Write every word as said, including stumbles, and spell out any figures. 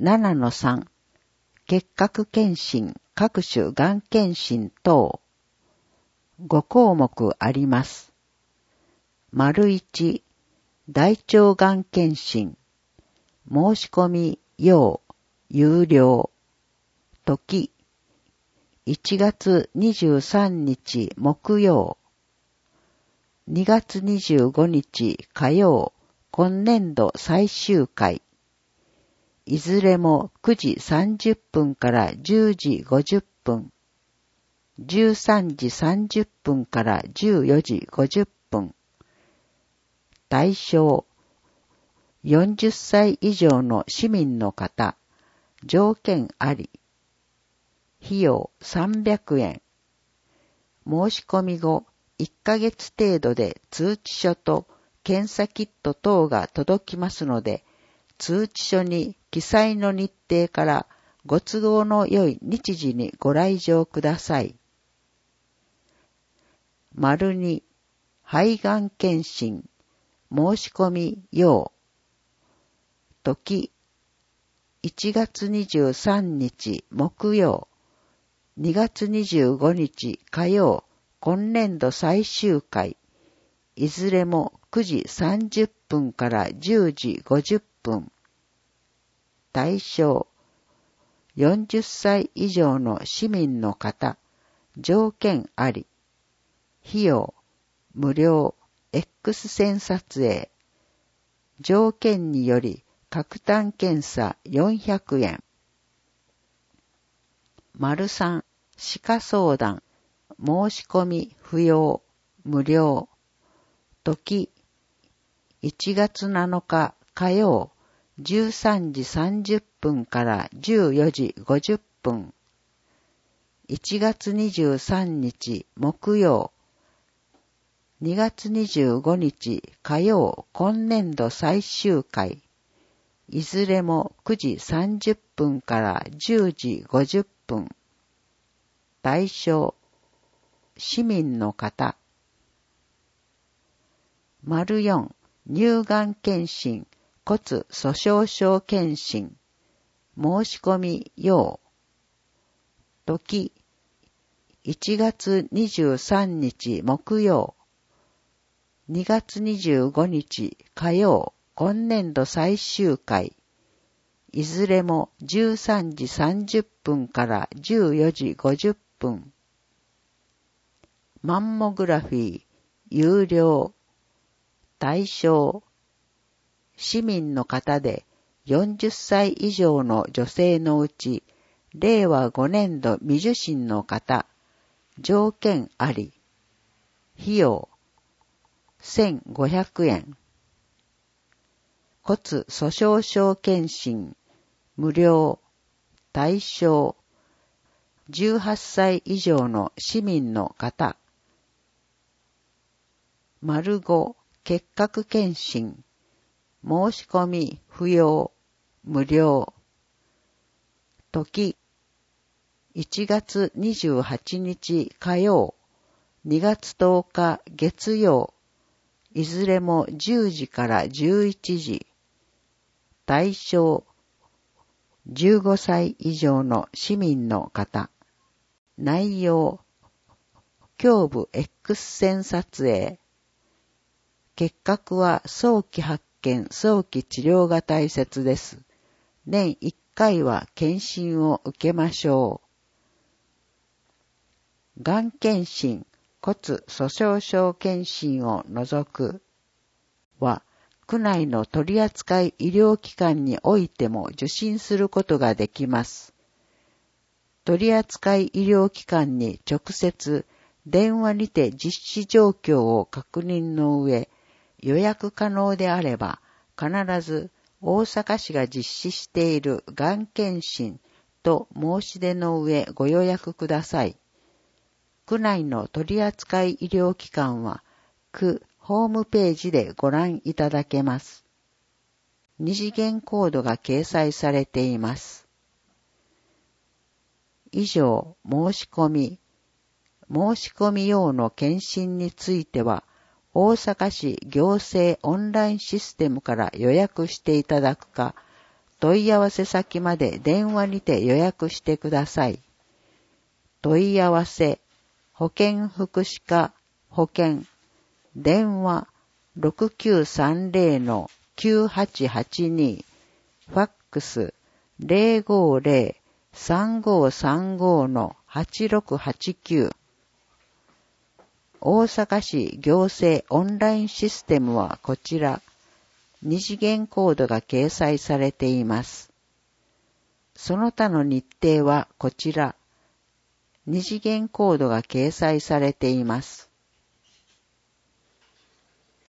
ななのさん、結核検診、各種がん検診等。ご項目あります。丸いち、大腸がん検診。申し込み要、有料。時、いちがつにじゅうさんにち木曜。にがつにじゅうごにち火曜、今年度最終回。いずれもくじさんじゅっぷんからじゅうじごじゅっぷん、じゅうさんじさんじゅっぷんからじゅうよじごじゅっぷん。対象、よんじゅっさい以上の市民の方、条件あり。費用さんびゃくえん。申し込み後、いっかげつ程度で通知書と検査キット等が届きますので、通知書に記載の日程からご都合の良い日時にご来場ください。丸に、肺がん検診、申し込み要。時、いちがつにじゅうさんにち木曜、にがつにじゅうごにち火曜、今年度最終回。いずれもくじさんじゅっぷんからじゅうじごじゅっぷん。対象、よんじゅっさい以上の市民の方、条件あり。費用、無料、X 線撮影。条件により、各単検査よんひゃくえん。丸さん、歯科相談。申し込み不要、無料。時、いちがつなのか火曜、じゅうさんじさんじゅっぷんからじゅうよじごじゅっぷん。いちがつにじゅうさんにち木曜、にがつにじゅうごにち火曜、今年度最終回。いずれもくじさんじゅっぷんからじゅうじごじゅっぷん。対象、市民の方。丸よん、乳がん検診、骨粗鬆症検診。申し込み要。時、いちがつにじゅうさんにち木曜、にがつにじゅうごにち火曜、今年度最終回。いずれもじゅうさんじさんじゅっぷんからじゅうよじごじゅっぷん。マンモグラフィー、有料。対象、市民の方でよんじゅっさい以上の女性のうち、れいわごねんど未受診の方、条件あり。費用、せんごひゃくえん。骨粗鬆症検診、無料。対象、じゅうはっさい以上の市民の方。丸ご、結核検診。申し込み不要、無料。時、いちがつにじゅうはちにち火曜、にがつとおか月曜、いずれもじゅうじからじゅういちじ。対象、じゅうごさい以上の市民の方。内容、胸部 X 線撮影。結核は早期発見、早期治療が大切です。年いっかいは検診を受けましょう。がん検診、骨粗鬆症検診を除くは、区内の取扱医療機関においても受診することができます。取扱医療機関に直接電話にて実施状況を確認の上、予約可能であれば、必ず大阪市が実施しているがん検診と申し出の上ご予約ください。区内の取扱医療機関は、区ホームページでご覧いただけます。二次元コードが掲載されています。以上、申し込み。申し込み用の検診については、大阪市行政オンラインシステムから予約していただくか、 問い合わせ先まで電話にて予約してください。問い合わせ、保健福祉課保健、電話 ろくきゅうさんぜろのきゅうはちはちに、ファックス ゼロごゼロ さんごさんごのはちろくはちきゅう。大阪市行政オンラインシステムはこちら、二次元コードが掲載されています。その他の日程はこちら、二次元コードが掲載されています。